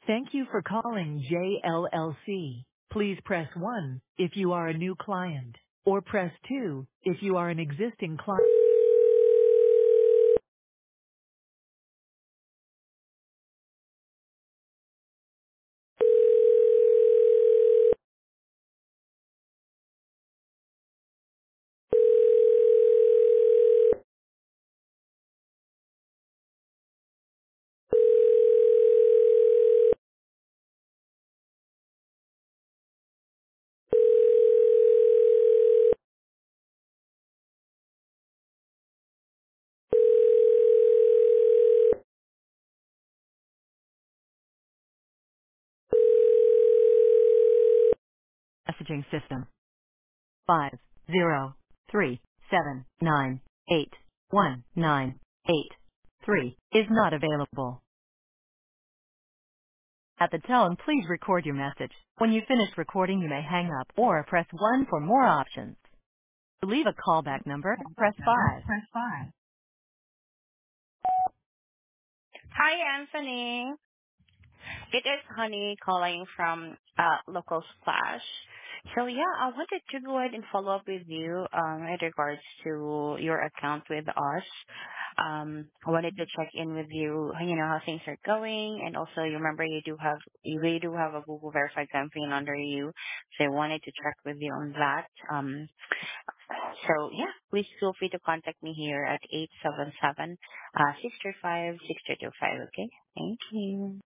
Thank you for calling JLLC. Please press 1 if you are a new client, or press 2 if you are an existing client. Messaging system 503798198 is not available. At the tone, please record your message. When you finish recording, you may hang up or press 1 for more options. To leave a callback number, press 5. Hi, Anthony. It is Honey calling from Local Splash. So yeah, I wanted to go ahead and follow up with you in regards to your account with us. I wanted to check in with you, how things are going, and also you remember you really do have a Google verified campaign under you. So I wanted to check with you on that. So yeah, please feel free to contact me here at 877 635 6225. Okay, thank you.